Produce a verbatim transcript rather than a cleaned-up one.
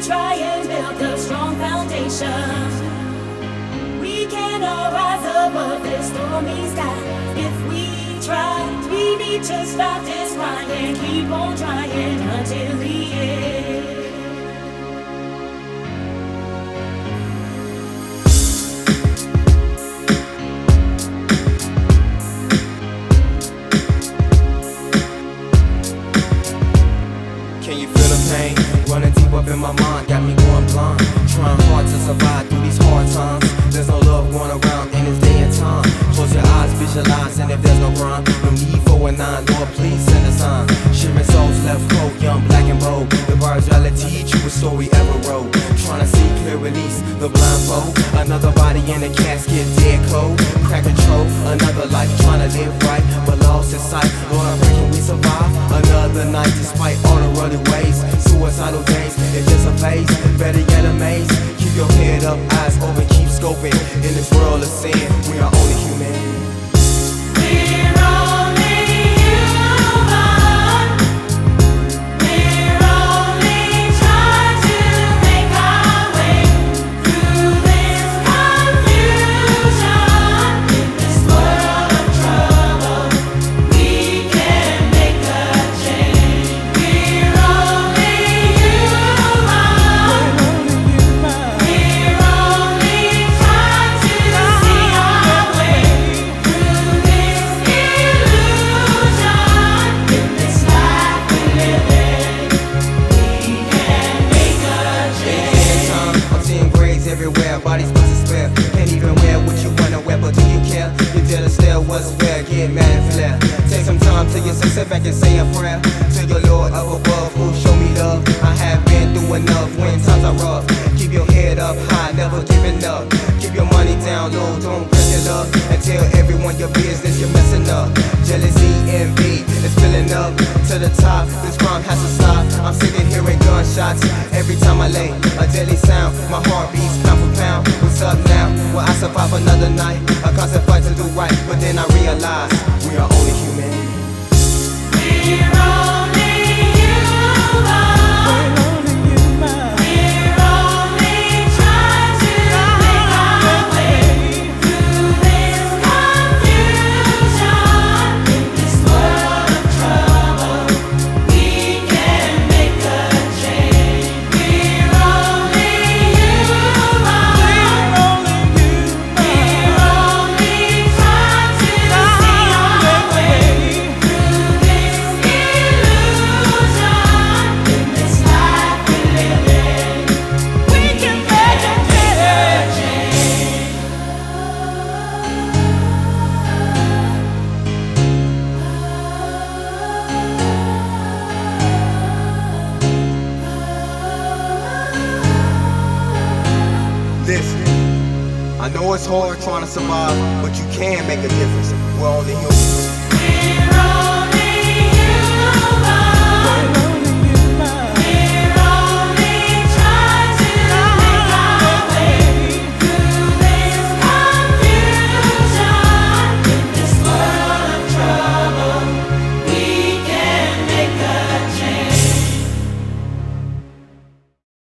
try and build a strong foundation, we can all rise above this stormy sky. If we try, we need to stop this grind and keep on trying until the end. Can you feel the pain running deep up in my mind? Got me going blind, trying hard to survive through these hard times. There's no loved one around in this day and time. Close your eyes, visualize, and if there's no crime, no need for a nine, Lord, please send a sign. Shimmering souls left cold, young, black and bold. The bars rather teach you a story ever wrote. Trying to see clear release, the blindfold. Another body in a casket, dead cold. Crack control, another life trying to live right, but lost in sight. Lord, I pray, can we survive another night despite all the running ways? Suicidal days, it's just a phase, better yet amazed. Keep your head up, eyes open, keep scoping. In this world of sin, we are only human. We're only human. We're only trying to make our way through this confusion. In this world of trouble, we can make a change. We're only human. We're only trying to see our way through this illusion. In this life we live in, we can make a change. Time, I'm seeing grades everywhere, bodies must despair. Can't even wear what you wanna wear, but do you care? You dare to stare what's fair, get mad and flare. Take some time to yourself, sit back and say a prayer to your Lord up above, who show me love. I have been through enough when times are rough. Keep your head up high, never giving up. Keep your money down low, don't press your luck. And tell everyone your business, you're messing up. Jealousy, envy, it's filling up to the top. This crime has to stop. I'm sick of hearing gunshots every time I lay a deadly sound. My heart beats pound for pound. What's up now? Will I survive another night? A constant fight to do right, but then I realize we are only human. We're only human. We're only trying to make our way through this confusion. In this world of trouble, we can make a change. We're only human. We're only trying to see our way through this illusion. In this life we live in, we can make a change. Listen, I know it's hard trying to survive, but you can make a difference. We're only human.